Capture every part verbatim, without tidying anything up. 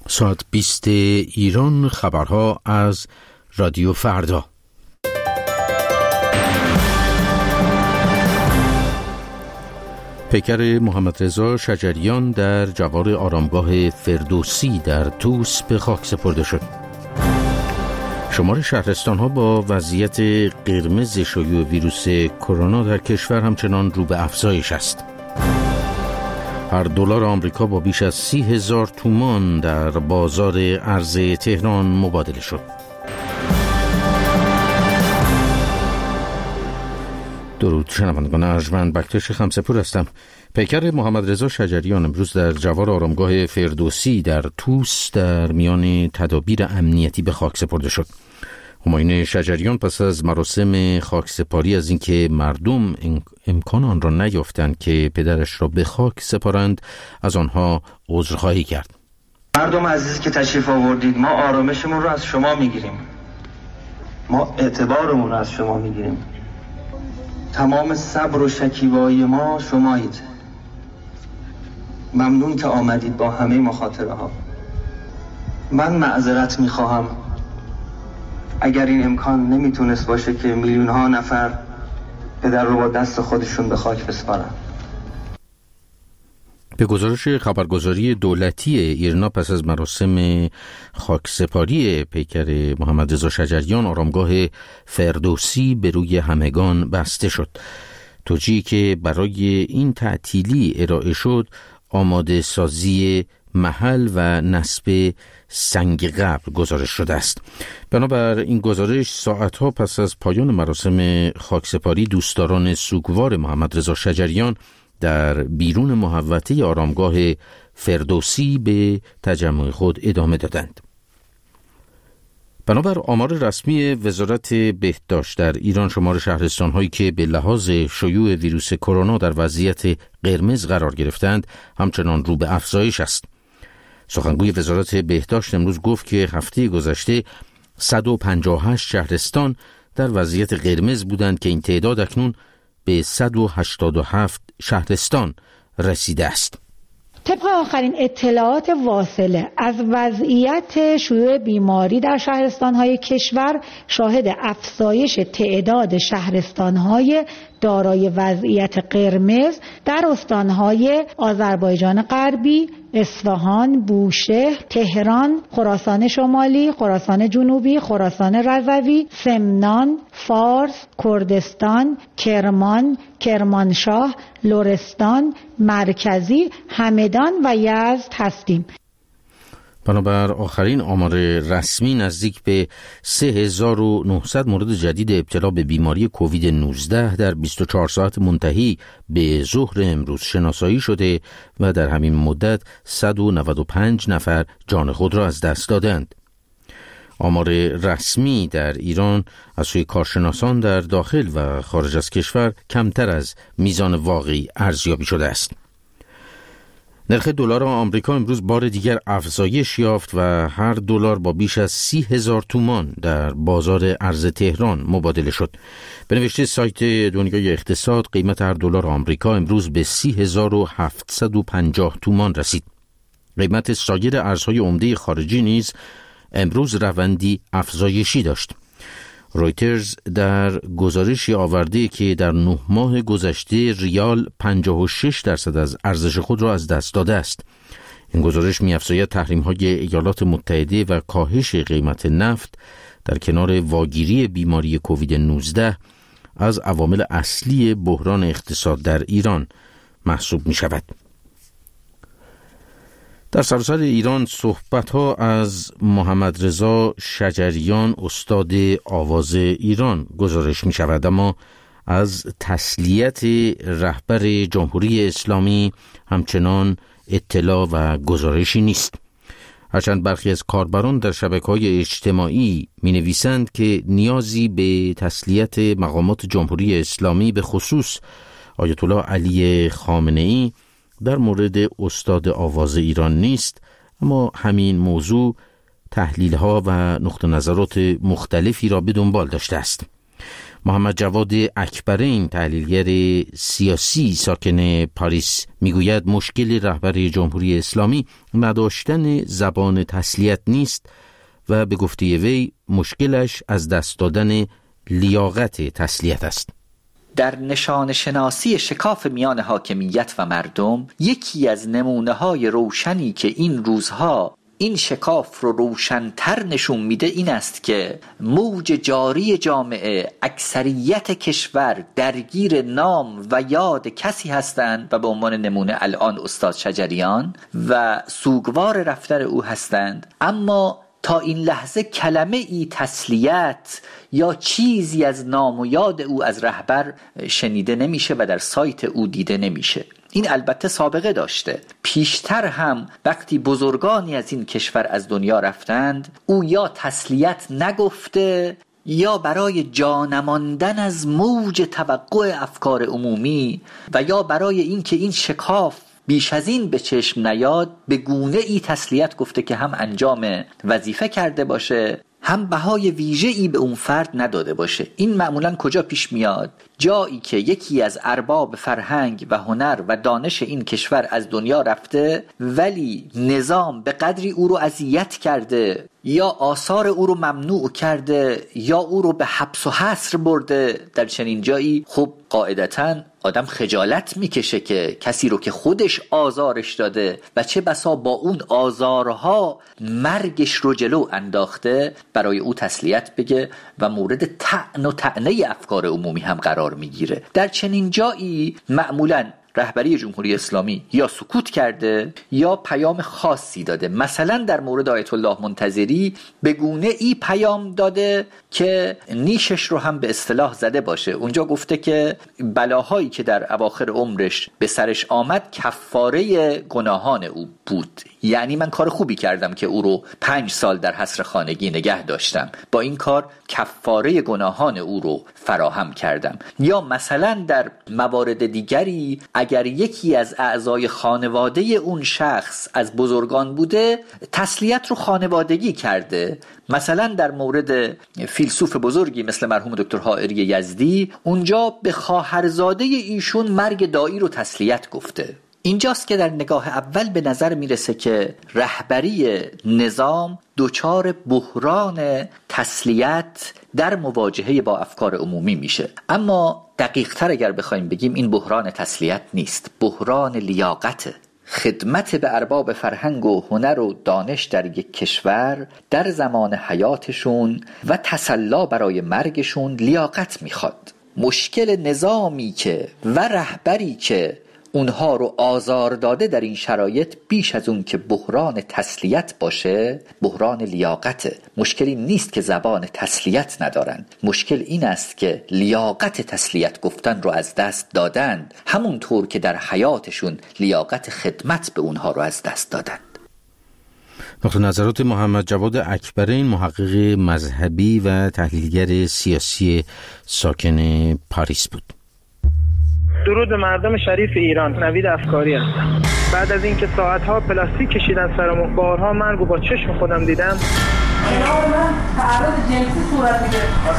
ساعت بیست ایران، خبرها از رادیو فردا. پیکر محمد رضا شجریان در جوار آرامگاه فردوسی در طوس به خاک سپرده شد. شمار شهرستان‌ها با وضعیت قرمز شیوع ویروس کرونا در کشور همچنان رو به افزایش است. هر دلار آمریکا با بیش از سی هزار تومان در بازار ارز تهران مبادله شد. درود شنوندگان ارجمند، بکتش خمسپور هستم. پیکر محمد رضا شجریان امروز در جوار آرامگاه فردوسی در طوس در میان تدابیر امنیتی به خاک سپرده شد. همایون شجریان پس از مراسم خاکسپاری از اینکه مردم امکان آن را نیافتند که پدرش را به خاک سپارند، از آنها عذرخواهی کرد. مردم عزیز که تشریف آوردید، ما آرامشمون رو از شما میگیریم، ما اعتبارمون رو از شما میگیریم. تمام صبر و شکیبایی ما شمایید. ممنون که آمدید با همه مخاطره ها. من معذرت میخواهم اگر این امکان نمیتونست باشه که میلیون ها نفر پدر رو با دست خودشون به خاک بسپارن. به گزارش خبرگزاری دولتی ایرنا پس از مراسم خاکسپاری پیکر محمد رضا شجریان، آرامگاه فردوسی به روی همگان بسته شد. توجیهی که برای این تعطیلی ارائه شد آماده سازی محل و نصب سنگ قبر گزارش شده است. بنابر این گزارش ساعتها پس از پایان مراسم خاکسپاری، دوستداران سوگوار محمد رضا شجریان در بیرون محوطه آرامگاه فردوسی به تجمع خود ادامه دادند. بنابر آمار رسمی وزارت بهداشت در ایران، شمار شهرستان‌هایی که به لحاظ شیوع ویروس کرونا در وضعیت قرمز قرار گرفتند همچنان رو به افزایش است. سخنگوی وزارت بهداشت امروز گفت که هفته گذشته صد و پنجاه و هشت شهرستان در وضعیت قرمز بودند که این تعداد اکنون به صد و هشتاد و هفت شهرستان رسیده است. طبق آخرین اطلاعات واصله از وضعیت شیوع بیماری در شهرستان‌های کشور، شاهد افزایش تعداد شهرستان‌های دارای وضعیت قرمز در استان‌های آذربایجان غربی، اصفهان، بوشهر، تهران، خراسان شمالی، خراسان جنوبی، خراسان رضوی، سمنان، فارس، کردستان، کرمان، کرمانشاه، لرستان، مرکزی، همدان و یزد هستیم. بنابر آخرین آمار رسمی، نزدیک به سه هزار و نهصد مورد جدید ابتلا به بیماری کووید نوزده در بیست و چهار ساعت منتهی به ظهر امروز شناسایی شده و در همین مدت صد و نود و پنج نفر جان خود را از دست دادند. آمار رسمی در ایران از سوی کارشناسان در داخل و خارج از کشور کمتر از میزان واقعی ارزیابی شده است. نرخ دلار آمریکا امروز بار دیگر افزایش یافت و هر دلار با بیش از سی هزار تومان در بازار ارز تهران مبادله شد. به نوشته سایت دنیای اقتصاد، قیمت هر دلار آمریکا امروز به سی هزار و هفتصد و پنجاه تومان رسید. قیمت سایر ارزهای عمده خارجی نیز امروز روندی افزایشی داشت. رویترز در گزارشی آورده که در نه ماه گذشته ریال پنجاه و شش درصد از ارزش خود را از دست داده است. این گزارش می‌افزاید تحریم‌های ایالات متحده و کاهش قیمت نفت در کنار واگیری بیماری کووید نوزده از عوامل اصلی بحران اقتصاد در ایران محسوب می‌شود. در سراسر ایران صحبت‌ها از محمد رضا شجریان، استاد آواز ایران، گزارش می‌شود، اما از تسلیت رهبر جمهوری اسلامی همچنان اطلاع و گزارشی نیست. هرچند برخی از کاربران در شبکه‌های اجتماعی می‌نویسند که نیازی به تسلیت مقامات جمهوری اسلامی، به خصوص آیت الله علی خامنه‌ای، در مورد استاد آواز ایران نیست، اما همین موضوع تحلیل‌ها و نقطه نظرات مختلفی را به دنبال داشته است. محمد جواد اکبرین، تحلیلگر سیاسی ساکن پاریس، میگوید مشکل رهبر جمهوری اسلامی نداشتن زبان تسلیت نیست و به گفته وی مشکلش از دست دادن لیاقت تسلیت است. در نشان شناسی شکاف میان حاکمیت و مردم، یکی از نمونه‌های روشنی که این روزها این شکاف رو روشن‌تر نشون میده این است که موج جاری جامعه، اکثریت کشور درگیر نام و یاد کسی هستند و به عنوان نمونه الان استاد شجریان و سوگوار رفتن او هستند، اما تا این لحظه کلمه ای تسلیت یا چیزی از نام و یاد او از رهبر شنیده نمیشه و در سایت او دیده نمیشه. این البته سابقه داشته. پیشتر هم وقتی بزرگانی از این کشور از دنیا رفتند، او یا تسلیت نگفته یا برای جانماندن از موج توقع افکار عمومی و یا برای اینکه این شکاف بیش از این به چشم نیاد به گونه ای تسلیت گفته که هم انجام وظیفه کرده باشه، هم بهای ویژه‌ای به اون فرد نداده باشه. این معمولاً کجا پیش میاد؟ جایی که یکی از ارباب فرهنگ و هنر و دانش این کشور از دنیا رفته ولی نظام به قدری او رو اذیت کرده یا آثار او رو ممنوع کرده یا او رو به حبس و حصر برده. در چنین جایی خب قاعدتاً آدم خجالت میکشه که کسی رو که خودش آزارش داده و چه بسا با اون آزارها مرگش رو جلو انداخته برای او تسلیت بگه و مورد طعن و طعنه افکار عمومی هم قرار میگیره. در چنین جایی معمولاً رهبری جمهوری اسلامی یا سکوت کرده یا پیام خاصی داده. مثلا در مورد آیت الله منتظری به گونه ای پیام داده که نیشش رو هم به اصطلاح زده باشه. اونجا گفته که بلاهایی که در اواخر عمرش به سرش آمد کفاره گناهان او بود، یعنی من کار خوبی کردم که او رو پنج سال در حصر خانگی نگه داشتم، با این کار کفاره گناهان او رو فراهم کردم. یا مثلا در موارد دیگری اگر یکی از اعضای خانواده اون شخص از بزرگان بوده تسلیت رو خانوادگی کرده. مثلا در مورد فیلسوف بزرگی مثل مرحوم دکتر حائری یزدی، اونجا به خواهرزاده ایشون مرگ دایی رو تسلیت گفته. اینجاست که در نگاه اول به نظر میرسه که رهبری نظام دچار بحران تسلیت در مواجهه با افکار عمومی میشه، اما دقیق تر اگر بخوایم بگیم این بحران تسلیت نیست، بحران لیاقته. خدمت به ارباب فرهنگ و هنر و دانش در یک کشور در زمان حیاتشون و تسلا برای مرگشون لیاقت میخواد. مشکل نظامی که و رهبری که اونها رو آزار داده در این شرایط بیش از اون که بحران تسلیت باشه بحران لیاقته. مشکلی نیست که زبان تسلیت ندارن، مشکل این است که لیاقت تسلیت گفتن رو از دست دادن، همونطور که در حیاتشون لیاقت خدمت به اونها رو از دست دادن. نقطه نظرات محمد جواد اکبرین، محقق مذهبی و تحلیلگر سیاسی ساکن پاریس بود. درود به مردم شریف ایران. نوید افکاری هستم. بعد از اینکه ساعتها پلاستیک کشیدن سرمون، بارها مرگ و با چشم خودم دیدم، کنار من تعرض جنسی صورت میگیره.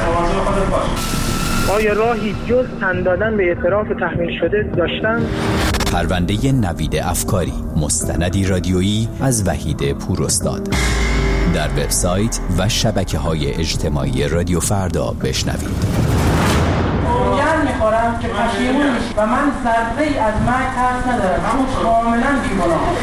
آیا راهی جز تن دادن به اعتراف تحمیل شده داشتم؟ پرونده نوید افکاری، مستندی رادیویی از وحید پوراستاد. در وبسایت و شبکه‌های اجتماعی رادیو فردا بشنوید. میخورم که پشیمون میشی و من ذره ای از مرگ ترس ندارم، اما کاملا بی‌گناهم.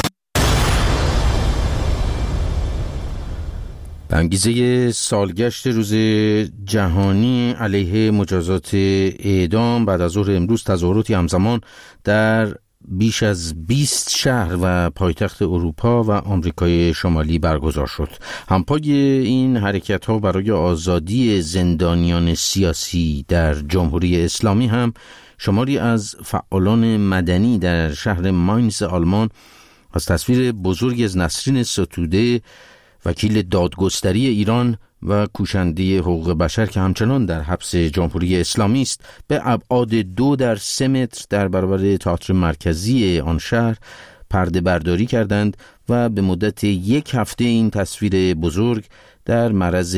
به انگیزه سالگشت روز جهانی علیه مجازات اعدام بعد از ظهر امروز تظاهراتی همزمان در بیش از بیست شهر و پایتخت اروپا و آمریکای شمالی برگزار شد. همپای این حرکت‌ها برای آزادی زندانیان سیاسی در جمهوری اسلامی هم شماری از فعالان مدنی در شهر ماینز آلمان از تصویر بزرگی از نسرین ستوده، وکیل دادگستری ایران و کوشنده حقوق بشر که همچنان در حبس جمهوری اسلامی است، به ابعاد دو در سه متر در برابر تئاتر مرکزی آن شهر پرده برداری کردند و به مدت یک هفته این تصویر بزرگ در معرض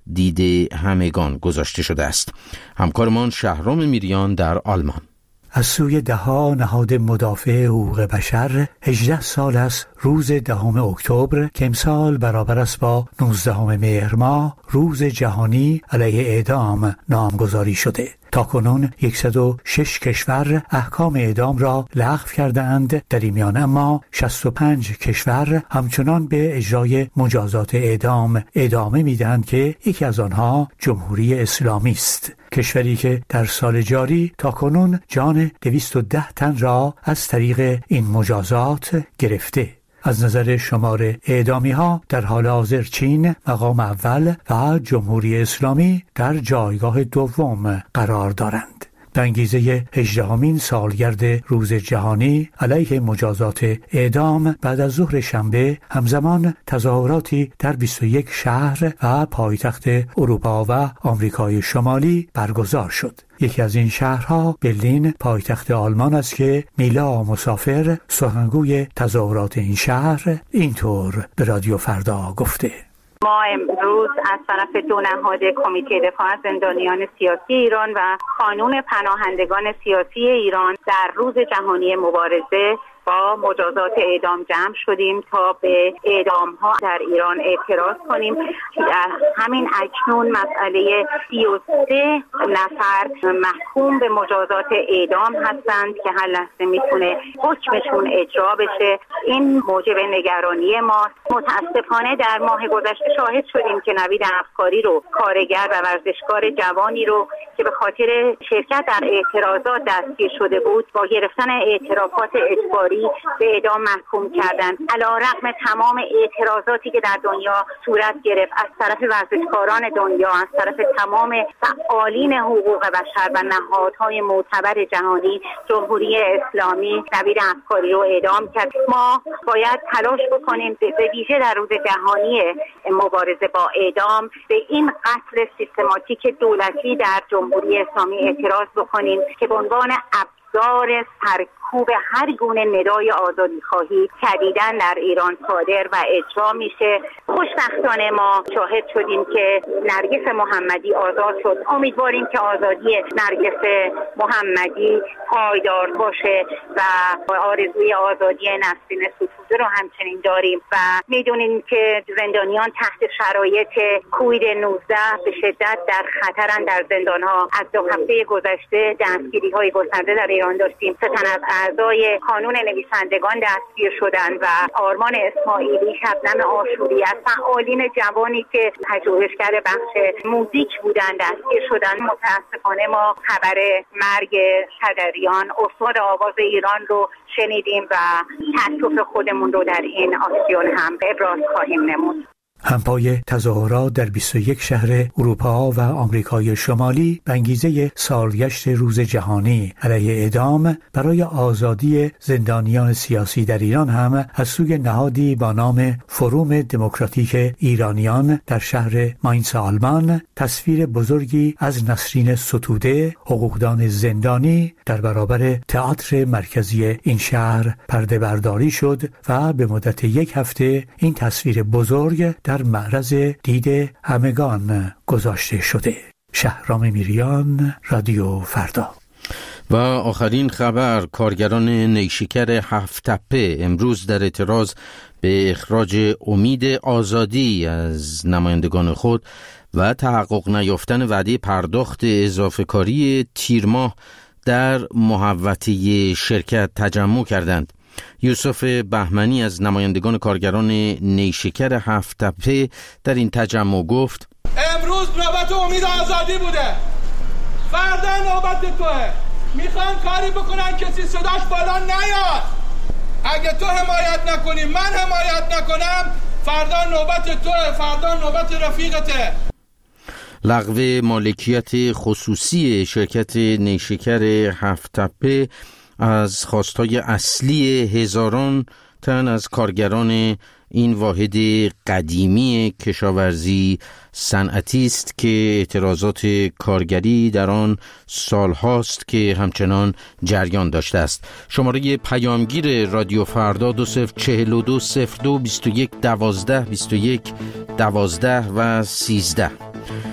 دید همگان گذاشته شده است. همکارمان شهرام میریان در آلمان. از سوی دهها نهاد مدافع حقوق بشر هجده سال است روز دهم اکتبر که امسال برابر است با نوزدهم مهر ماه روز جهانی علیه اعدام نامگذاری شده. تاکنون صد و شش کشور احکام اعدام را لغو کردند. در این میان اما شصت و پنج کشور همچنان به اجرای مجازات اعدام ادامه میدهند که یکی از آنها جمهوری اسلامی است، کشوری که در سال جاری تاکنون جان دویست و ده تن را از طریق این مجازات گرفته. از نظر شمار اعدامی ها در حال حاضر چین مقام اول و جمهوری اسلامی در جایگاه دوم قرار دارند. به انگیزه هجدهمین سالگرد روز جهانی علیه مجازات اعدام بعد از ظهر شنبه همزمان تظاهراتی در بیست و یک شهر و پایتخت اروپا و آمریکای شمالی برگزار شد. یکی از این شهرها برلین پایتخت آلمان است که میلا مسافر سخنگوی تظاهرات این شهر اینطور به رادیو فردا گفته: ما امروز از طرف دو نهاد کمیته دفاع از زندانیان سیاسی ایران و کانون پناهندگان سیاسی ایران در روز جهانی مبارزه با مجازات اعدام جمع شدیم تا به اعدام ها در ایران اعتراض کنیم. همین اکنون مسئله سی و سه نفر محکوم به مجازات اعدام هستند که هر لحظه میتونه حکمشون اجرا بشه. این موجب نگرانی ما. متاسفانه در ماه گذشته شاهد شدیم که نوید افکاری رو، کارگر و ورزشکار جوانی رو که به خاطر شرکت در اعتراضات دستگیر شده بود با گرفتن اعترافات اجباری به اعدام محکوم کردند. علیرغم تمام اعتراضاتی که در دنیا صورت گرفت از طرف ورزشکاران دنیا، از طرف تمام فعالین حقوق بشر و نهادهای معتبر جهانی، جمهوری اسلامی نوید افکاری رو اعدام کرد. ما باید تلاش بکنیم به ویژه در روز جهانی مبارزه با اعدام به این قتل سیستماتیک دولتی در جمهوری اسلامی اعتراض بکنیم که به عنوان ابزار سرکوب هر گونه ندای آزادی خواهی شدیداً در ایران صادر و اجرا میشه. خوشبختانه ما شاهد شدیم که نرگس محمدی آزاد شد. امیدواریم که آزادی نرگس محمدی پایدار باشه و آرزوی آزادی نسرین ستوده رو همچنین داریم و میدونیم که زندانیان تحت شرایط کووید نوزده به شدت در خطرن در زندانها. از دو هفته گذشته دستگیری های گسترده در ایران داشتیم. سه تن از اعضای کانون نویسندگان دستگیر شدند و آرمان اسماعیلی، شبنم آشوری، از فعالین جوانی که پژوهشگر بخش موزیک بودند دستگیر شدند. متاسفانه ما خبر مرگ شجریان استاد آواز ایران رو شنیدیم و تأسف خودمون رو در این آکسیون هم ابراز خواهیم نمود. همپای تظاهرات در بیست و یک شهر اروپا و آمریکای شمالی به انگیزه سالگشت روز جهانی علیه اعدام برای آزادی زندانیان سیاسی در ایران هم از سوی نهادی با نام فروم دموکراتیک ایرانیان در شهر ماینس آلمان تصویر بزرگی از نسرین ستوده، حقوقدان زندانی، در برابر تئاتر مرکزی این شهر پرده برداری شد و به مدت یک هفته این تصویر بزرگ در معرض دید همگان گذاشته شده. شهرام میریان، رادیو فردا. و آخرین خبر، کارگران نیشکر هفت تپه امروز در اعتراض به اخراج امید آزادی از نمایندگان خود و تحقق نیافتن وعده پرداخت اضافه کاری تیر ماه در محوطه شرکت تجمع کردند. یوسف بهمنی از نمایندگان کارگران نیشکر هفت تپه در این تجمع گفت: امروز نوبت امید آزادی بوده، فردا نوبت توه. میخوان کاری بکنن کسی صداش بالا نیاد. اگه تو حمایت نکنی، من حمایت نکنم، فردا نوبت توه، فردا نوبت رفیقته. لغو مالکیت خصوصی شرکت نیشکر هفت تپه از خواستهای اصلی هزاران تن از کارگران این واحد قدیمی کشاورزی صنعتی است که اعتراضات کارگری در آن سالهاست که همچنان جریان داشته است. شماره پیامگیر رادیو فردا دو صفر چهل و دو صفر دو بیست و یک دوازده بیست و یک دوازده و سیزده.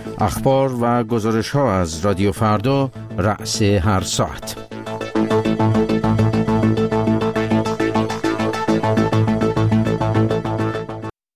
اخبار و گزارش ها از رادیو فردا رأس هر ساعت.